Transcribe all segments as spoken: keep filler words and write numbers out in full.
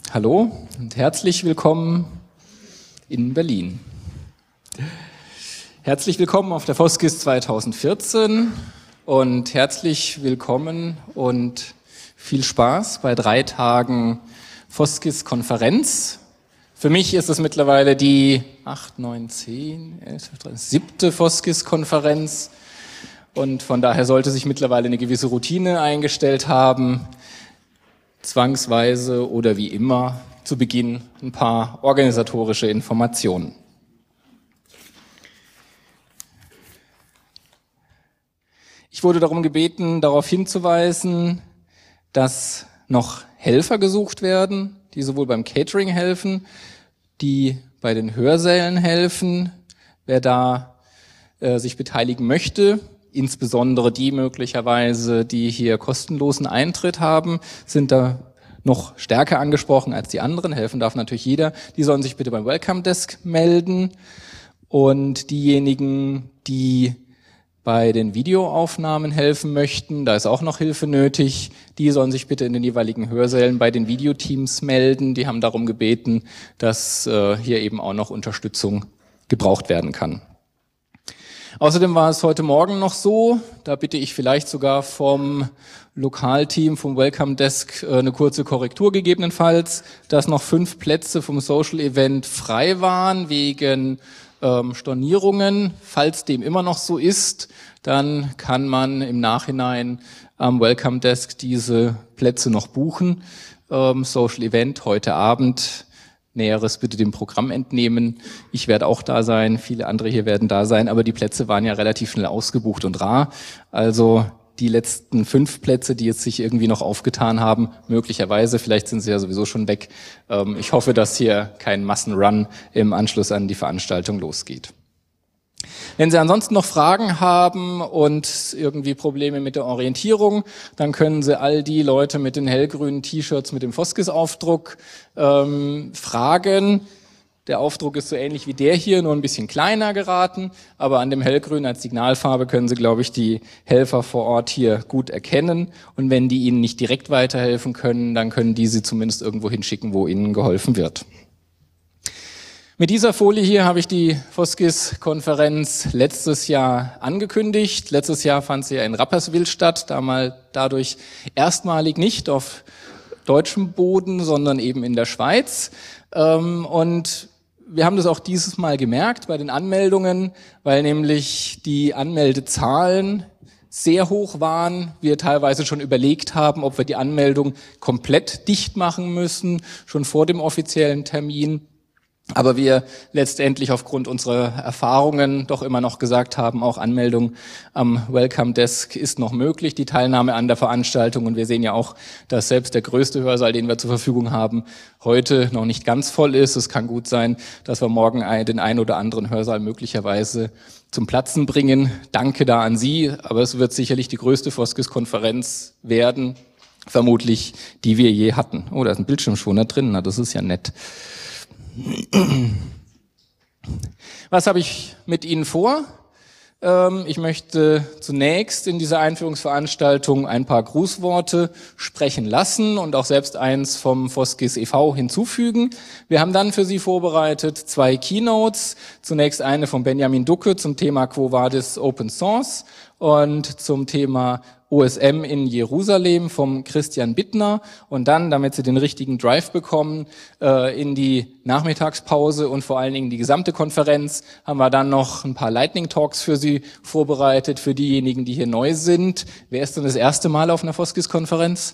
Hallo und herzlich willkommen in Berlin. Herzlich willkommen auf der Foskis zweitausendvierzehn und herzlich willkommen und viel Spaß bei drei Tagen Foskis-Konferenz. Für mich ist es mittlerweile die acht, neun, zehn, elf, siebte Foskis-Konferenz und von daher sollte sich mittlerweile eine gewisse Routine eingestellt haben. Zwangsweise oder wie immer zu Beginn ein paar organisatorische Informationen. Ich wurde darum gebeten, darauf hinzuweisen, dass noch Helfer gesucht werden, die sowohl beim Catering helfen, die bei den Hörsälen helfen. Wer da äh, sich beteiligen möchte, insbesondere die möglicherweise, die hier kostenlosen Eintritt haben, sind da noch stärker angesprochen als die anderen. Helfen darf natürlich jeder. Die sollen sich bitte beim Welcome Desk melden. Und diejenigen, die bei den Videoaufnahmen helfen möchten, da ist auch noch Hilfe nötig, die sollen sich bitte in den jeweiligen Hörsälen bei den Videoteams melden. Die haben darum gebeten, dass äh, hier eben auch noch Unterstützung gebraucht werden kann. Außerdem war es heute Morgen noch so, da bitte ich vielleicht sogar vom Lokalteam, vom Welcome Desk eine kurze Korrektur gegebenenfalls, dass noch fünf Plätze vom Social Event frei waren wegen ähm, Stornierungen. Falls dem immer noch so ist, dann kann man im Nachhinein am Welcome Desk diese Plätze noch buchen. Ähm, Social Event heute Abend. Näheres bitte dem Programm entnehmen. Ich werde auch da sein, viele andere hier werden da sein, aber die Plätze waren ja relativ schnell ausgebucht und rar. Also die letzten fünf Plätze, die jetzt sich irgendwie noch aufgetan haben, möglicherweise, vielleicht sind sie ja sowieso schon weg. Ich hoffe, dass hier kein Massenrun im Anschluss an die Veranstaltung losgeht. Wenn Sie ansonsten noch Fragen haben und irgendwie Probleme mit der Orientierung, dann können Sie all die Leute mit den hellgrünen T-Shirts mit dem Foskis-Aufdruck ähm, fragen. Der Aufdruck ist so ähnlich wie der hier, nur ein bisschen kleiner geraten, aber an dem hellgrün als Signalfarbe können Sie, glaube ich, die Helfer vor Ort hier gut erkennen. Und wenn die Ihnen nicht direkt weiterhelfen können, dann können die Sie zumindest irgendwo hinschicken, wo Ihnen geholfen wird. Mit dieser Folie hier habe ich die Foskis-Konferenz letztes Jahr angekündigt. Letztes Jahr fand sie ja in Rapperswil statt, damals dadurch erstmalig nicht auf deutschem Boden, sondern eben in der Schweiz. Und wir haben das auch dieses Mal gemerkt bei den Anmeldungen, weil nämlich die Anmeldezahlen sehr hoch waren. Wir teilweise schon überlegt haben, ob wir die Anmeldung komplett dicht machen müssen, schon vor dem offiziellen Termin. Aber wir letztendlich aufgrund unserer Erfahrungen doch immer noch gesagt haben, auch Anmeldung am Welcome Desk ist noch möglich, die Teilnahme an der Veranstaltung. Und wir sehen ja auch, dass selbst der größte Hörsaal, den wir zur Verfügung haben, heute noch nicht ganz voll ist. Es kann gut sein, dass wir morgen den einen oder anderen Hörsaal möglicherweise zum Platzen bringen. Danke da an Sie, aber es wird sicherlich die größte Foskis-Konferenz werden, vermutlich, die wir je hatten. Oh, da ist ein Bildschirmschoner drin, na, das ist ja nett. Was habe ich mit Ihnen vor? Ich möchte zunächst in dieser Einführungsveranstaltung ein paar Grußworte sprechen lassen und auch selbst eins vom Foskis e V hinzufügen. Wir haben dann für Sie vorbereitet zwei Keynotes. Zunächst eine von Benjamin Ducke zum Thema Quo Vadis Open Source und zum Thema O S M in Jerusalem vom Christian Bittner und dann, damit Sie den richtigen Drive bekommen, in die Nachmittagspause und vor allen Dingen die gesamte Konferenz haben wir dann noch ein paar Lightning Talks für Sie vorbereitet, für diejenigen, die hier neu sind. Wer ist denn das erste Mal auf einer Foskis-Konferenz?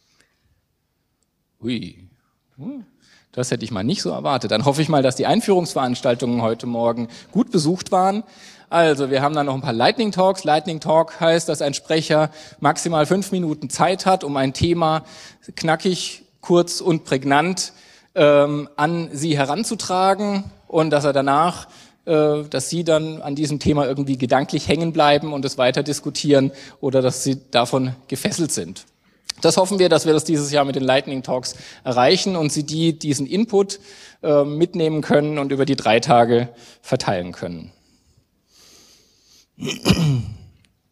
Hui, das hätte ich mal nicht so erwartet. Dann hoffe ich mal, dass die Einführungsveranstaltungen heute Morgen gut besucht waren. Also, wir haben dann noch ein paar Lightning Talks. Lightning Talk heißt, dass ein Sprecher maximal fünf Minuten Zeit hat, um ein Thema knackig, kurz und prägnant ähm, an Sie heranzutragen und dass er danach, äh, dass Sie dann an diesem Thema irgendwie gedanklich hängen bleiben und es weiter diskutieren oder dass Sie davon gefesselt sind. Das hoffen wir, dass wir das dieses Jahr mit den Lightning Talks erreichen und Sie die diesen Input äh, mitnehmen können und über die drei Tage verteilen können.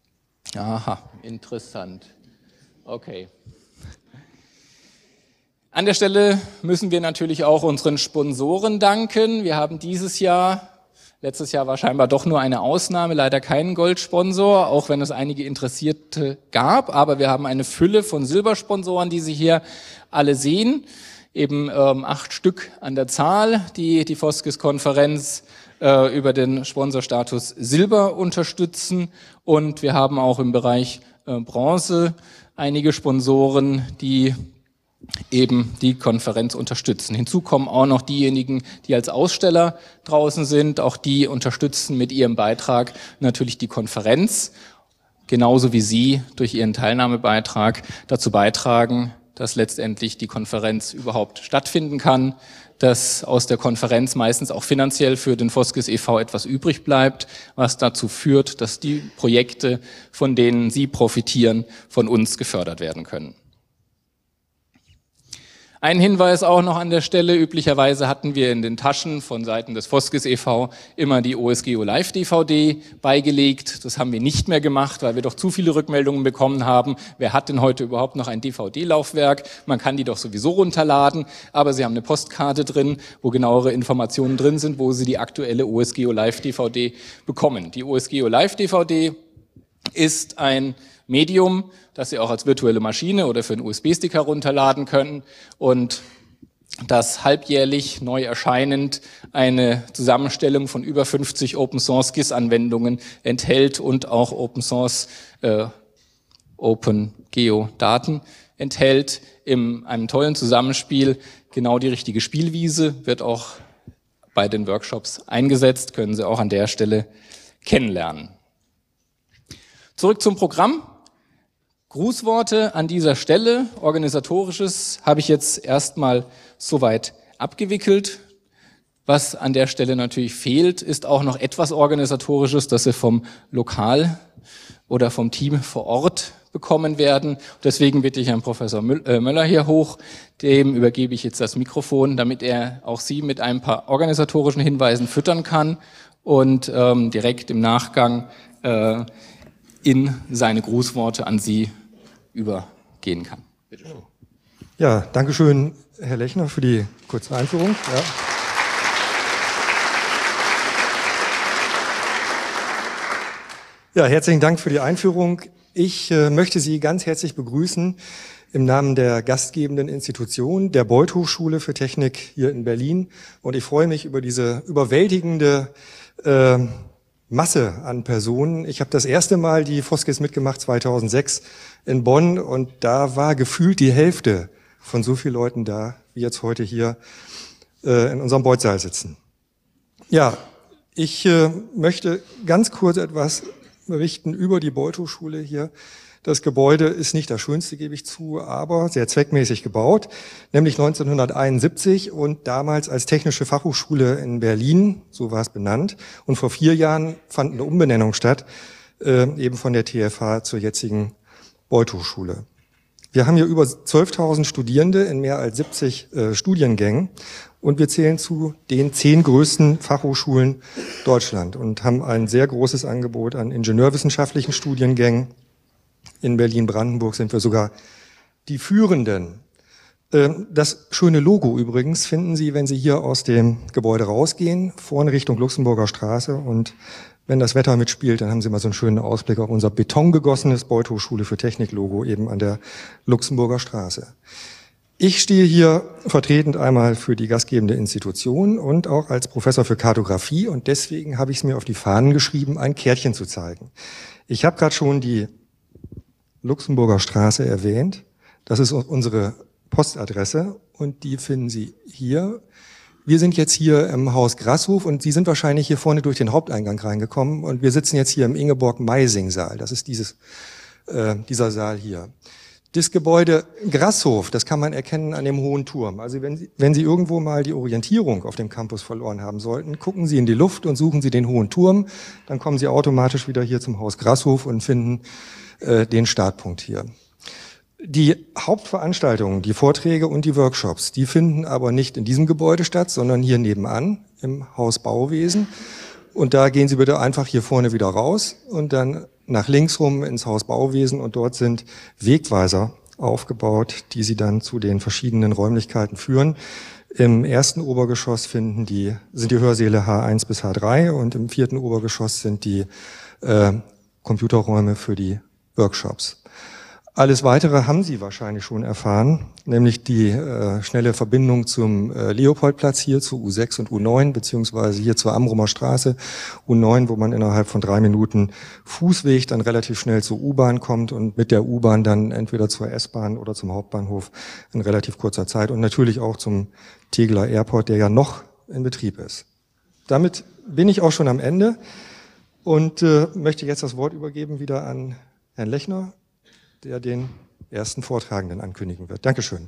Aha, interessant. Okay. An der Stelle müssen wir natürlich auch unseren Sponsoren danken. Wir haben dieses Jahr, letztes Jahr war scheinbar doch nur eine Ausnahme, leider keinen Goldsponsor, auch wenn es einige Interessierte gab. Aber wir haben eine Fülle von Silbersponsoren, die Sie hier alle sehen. Eben ähm, acht Stück an der Zahl, die die Foskis-Konferenz äh, über den Sponsorstatus Silber unterstützen. Und wir haben auch im Bereich äh, Bronze einige Sponsoren, die eben die Konferenz unterstützen. Hinzu kommen auch noch diejenigen, die als Aussteller draußen sind. Auch die unterstützen mit ihrem Beitrag natürlich die Konferenz, genauso wie Sie durch Ihren Teilnahmebeitrag dazu beitragen, dass letztendlich die Konferenz überhaupt stattfinden kann, dass aus der Konferenz meistens auch finanziell für den Foskis e V etwas übrig bleibt, was dazu führt, dass die Projekte, von denen Sie profitieren, von uns gefördert werden können. Ein Hinweis auch noch an der Stelle. Üblicherweise hatten wir in den Taschen von Seiten des Foskis e V immer die O S G E O Live D V D beigelegt. Das haben wir nicht mehr gemacht, weil wir doch zu viele Rückmeldungen bekommen haben. Wer hat denn heute überhaupt noch ein D V D-Laufwerk? Man kann die doch sowieso runterladen, aber Sie haben eine Postkarte drin, wo genauere Informationen drin sind, wo Sie die aktuelle O S G E O Live D V D bekommen. Die O S G E O Live D V D ist ein Medium, das Sie auch als virtuelle Maschine oder für einen U S B-Stick herunterladen können und das halbjährlich neu erscheinend eine Zusammenstellung von über fünfzig Open-Source G I S-Anwendungen enthält und auch Open-Source äh, Open-Geo-Daten enthält. In einem tollen Zusammenspiel genau die richtige Spielwiese, wird auch bei den Workshops eingesetzt, können Sie auch an der Stelle kennenlernen. Zurück zum Programm. Grußworte an dieser Stelle, organisatorisches habe ich jetzt erstmal soweit abgewickelt. Was an der Stelle natürlich fehlt, ist auch noch etwas organisatorisches, das Sie vom Lokal oder vom Team vor Ort bekommen werden. Deswegen bitte ich Herrn Professor Möller hier hoch, dem übergebe ich jetzt das Mikrofon, damit er auch Sie mit ein paar organisatorischen Hinweisen füttern kann und ähm, direkt im Nachgang äh, in seine Grußworte an Sie übergehen kann. Bitte schön. Ja, danke schön, Herr Lechner, für die kurze Einführung. Ja. Ja, herzlichen Dank für die Einführung. Ich äh, möchte Sie ganz herzlich begrüßen im Namen der gastgebenden Institution, der Beuth Hochschule für Technik hier in Berlin. Und ich freue mich über diese überwältigende äh, Masse an Personen. Ich habe das erste Mal die Foskis mitgemacht, zweitausendsechs in Bonn, und da war gefühlt die Hälfte von so vielen Leuten da, wie jetzt heute hier äh, in unserem Beuth-Saal sitzen. Ja, ich äh, möchte ganz kurz etwas berichten über die Beuth Hochschule hier. Das Gebäude ist nicht das schönste, gebe ich zu, aber sehr zweckmäßig gebaut, nämlich neunzehnhunderteinundsiebzig und damals als Technische Fachhochschule in Berlin, so war es benannt. Und vor vier Jahren fand eine Umbenennung statt, äh, eben von der T F H zur jetzigen Beuth Hochschule. Wir haben hier über zwölftausend Studierende in mehr als siebzig äh, Studiengängen und wir zählen zu den zehn größten Fachhochschulen Deutschland und haben ein sehr großes Angebot an ingenieurwissenschaftlichen Studiengängen. In Berlin-Brandenburg sind wir sogar die führenden. Das schöne Logo übrigens finden Sie, wenn Sie hier aus dem Gebäude rausgehen, vorne Richtung Luxemburger Straße. Und wenn das Wetter mitspielt, dann haben Sie mal so einen schönen Ausblick auf unser betongegossenes Beuth Hochschule für Technik-Logo eben an der Luxemburger Straße. Ich stehe hier vertretend einmal für die gastgebende Institution und auch als Professor für Kartografie. Und deswegen habe ich es mir auf die Fahnen geschrieben, ein Kärtchen zu zeigen. Ich habe gerade schon die Luxemburger Straße erwähnt. Das ist unsere Postadresse und die finden Sie hier. Wir sind jetzt hier im Haus Grasshof und Sie sind wahrscheinlich hier vorne durch den Haupteingang reingekommen und wir sitzen jetzt hier im Ingeborg-Meising-Saal. Das ist dieses, äh, dieser Saal hier. Das Gebäude Grasshof, das kann man erkennen an dem hohen Turm. Also wenn Sie, wenn Sie irgendwo mal die Orientierung auf dem Campus verloren haben sollten, gucken Sie in die Luft und suchen Sie den hohen Turm. Dann kommen Sie automatisch wieder hier zum Haus Grasshof und finden den Startpunkt hier. Die Hauptveranstaltungen, die Vorträge und die Workshops, die finden aber nicht in diesem Gebäude statt, sondern hier nebenan im Haus Bauwesen. Und da gehen Sie bitte einfach hier vorne wieder raus und dann nach links rum ins Haus Bauwesen und dort sind Wegweiser aufgebaut, die Sie dann zu den verschiedenen Räumlichkeiten führen. Im ersten Obergeschoss finden die, sind die Hörsäle H eins bis H drei und im vierten Obergeschoss sind die äh, Computerräume für die Workshops. Alles Weitere haben Sie wahrscheinlich schon erfahren, nämlich die äh, schnelle Verbindung zum äh, Leopoldplatz hier zu U sechs und U neun, beziehungsweise hier zur Amrumer Straße, U neun, wo man innerhalb von drei Minuten Fußweg dann relativ schnell zur U-Bahn kommt und mit der U-Bahn dann entweder zur S-Bahn oder zum Hauptbahnhof in relativ kurzer Zeit und natürlich auch zum Tegeler Airport, der ja noch in Betrieb ist. Damit bin ich auch schon am Ende und äh, möchte jetzt das Wort übergeben wieder an Herrn Lechner, der den ersten Vortragenden ankündigen wird. Dankeschön.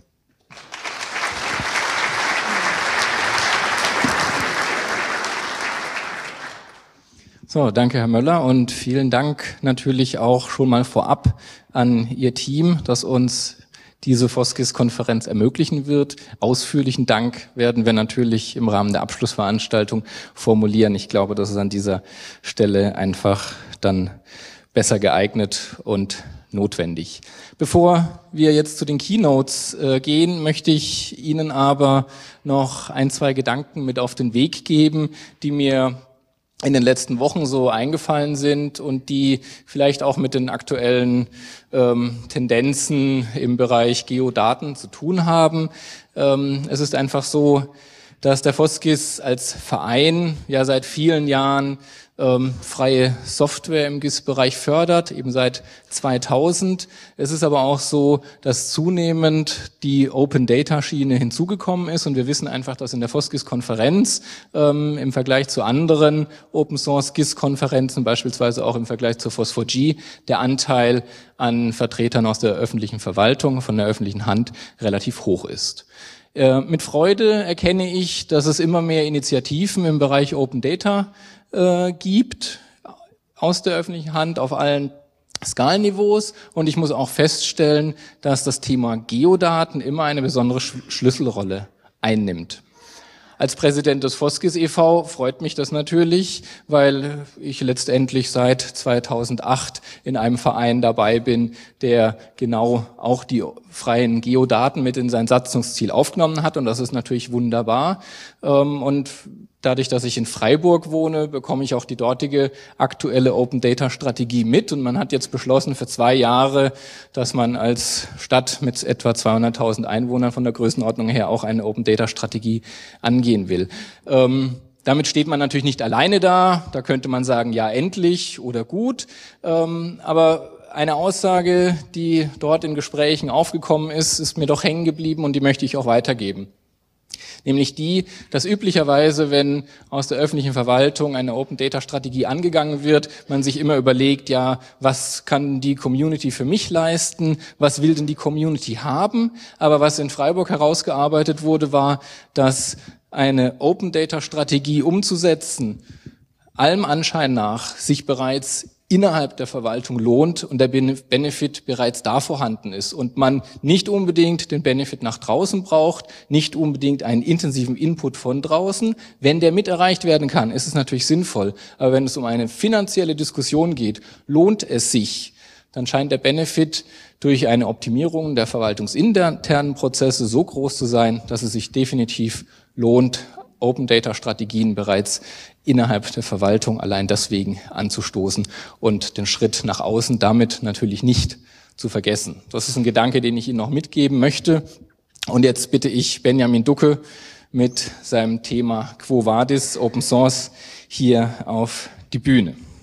So, danke Herr Möller und vielen Dank natürlich auch schon mal vorab an Ihr Team, das uns diese Foskis-Konferenz ermöglichen wird. Ausführlichen Dank werden wir natürlich im Rahmen der Abschlussveranstaltung formulieren. Ich glaube, das ist an dieser Stelle einfach dann besser geeignet und notwendig. Bevor wir jetzt zu den Keynotes äh, gehen, möchte ich Ihnen aber noch ein, zwei Gedanken mit auf den Weg geben, die mir in den letzten Wochen so eingefallen sind und die vielleicht auch mit den aktuellen ähm, Tendenzen im Bereich Geodaten zu tun haben. Ähm, es ist einfach so, dass der Foskis als Verein ja seit vielen Jahren ähm, freie Software im G I S-Bereich fördert, eben seit zweitausend. Es ist aber auch so, dass zunehmend die Open-Data-Schiene hinzugekommen ist und wir wissen einfach, dass in der Foskis-Konferenz ähm, im Vergleich zu anderen Open-Source-G I S-Konferenzen, beispielsweise auch im Vergleich zur Phos vier G, der Anteil an Vertretern aus der öffentlichen Verwaltung, von der öffentlichen Hand, relativ hoch ist. Äh, mit Freude erkenne ich, dass es immer mehr Initiativen im Bereich Open Data äh, gibt, aus der öffentlichen Hand auf allen Skalenniveaus. Und ich muss auch feststellen, dass das Thema Geodaten immer eine besondere Sch- Schlüsselrolle einnimmt. Als Präsident des Foskis e V freut mich das natürlich, weil ich letztendlich seit zweitausendacht in einem Verein dabei bin, der genau auch die freien Geodaten mit in sein Satzungsziel aufgenommen hat. Und das ist natürlich wunderbar. Und dadurch, dass ich in Freiburg wohne, bekomme ich auch die dortige aktuelle Open-Data-Strategie mit. Und man hat jetzt beschlossen für zwei Jahre, dass man als Stadt mit etwa zweihunderttausend Einwohnern von der Größenordnung her auch eine Open-Data-Strategie angehen will. Ähm, damit steht man natürlich nicht alleine da. Da könnte man sagen, ja, endlich oder gut. Ähm, aber eine Aussage, die dort in Gesprächen aufgekommen ist, ist mir doch hängen geblieben und die möchte ich auch weitergeben. Nämlich die, dass üblicherweise, wenn aus der öffentlichen Verwaltung eine Open-Data-Strategie angegangen wird, man sich immer überlegt, ja, was kann die Community für mich leisten, was will denn die Community haben? Aber was in Freiburg herausgearbeitet wurde, war, dass eine Open-Data-Strategie umzusetzen, allem Anschein nach sich bereits innerhalb der Verwaltung lohnt und der Benefit bereits da vorhanden ist und man nicht unbedingt den Benefit nach draußen braucht, nicht unbedingt einen intensiven Input von draußen. Wenn der mit erreicht werden kann, ist es natürlich sinnvoll. Aber wenn es um eine finanzielle Diskussion geht, lohnt es sich, dann scheint der Benefit durch eine Optimierung der verwaltungsinternen Prozesse so groß zu sein, dass es sich definitiv lohnt, Open-Data-Strategien bereits innerhalb der Verwaltung allein deswegen anzustoßen und den Schritt nach außen damit natürlich nicht zu vergessen. Das ist ein Gedanke, den ich Ihnen noch mitgeben möchte. Und jetzt bitte ich Benjamin Ducke mit seinem Thema Quo Vadis Open Source hier auf die Bühne.